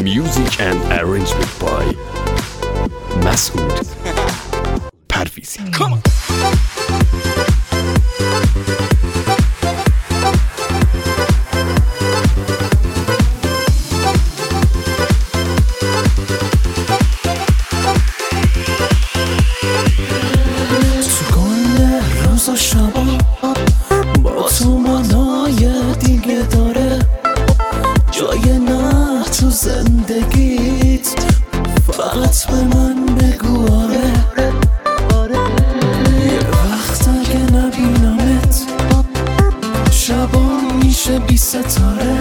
Music and arrangement by مسعود پرویزی. روز و شبا با تو معنای دیگه داره، جای نه تو زندگیت، فقط به من بگو آره. یه وقت اگه نبینمت شبا میشه بی ستاره،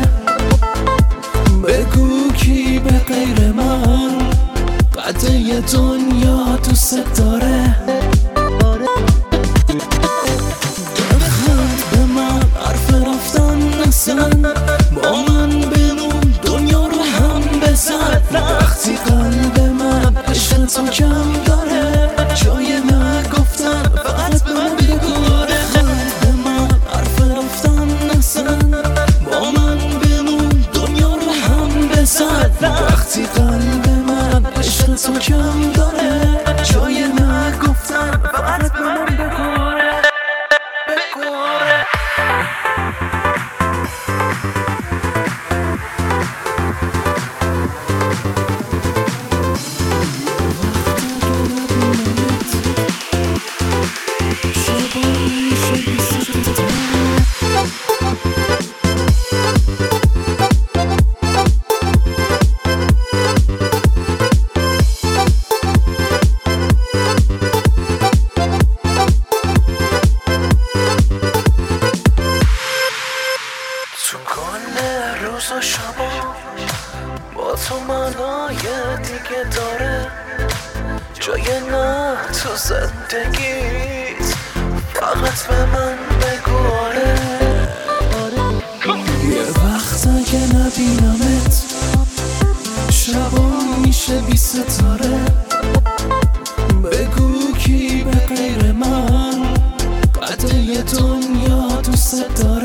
بگو کی به غیر من قدر دنیا دوست داره. با من بمون دنیا رو هم بزن، وقتی قلب من عشق تو کم داره، جای نگفتن فقط به من بگو آره. قلب من حرف رفتن نزن، با من بمون دنیا رو هم بزن، وقتی قلب من عشق تو کم داره، جای نگفتن فقط به من بگو آره. بگو آره. تو کل روز و شبا با تو معنای دیگه داره، جای نه تو زندگیت، فقط به من بگو آره. یه وقت اگه نبینمت شبا میشه بی ستاره، بگو کی به غیر من قدر دنیا دوست داره.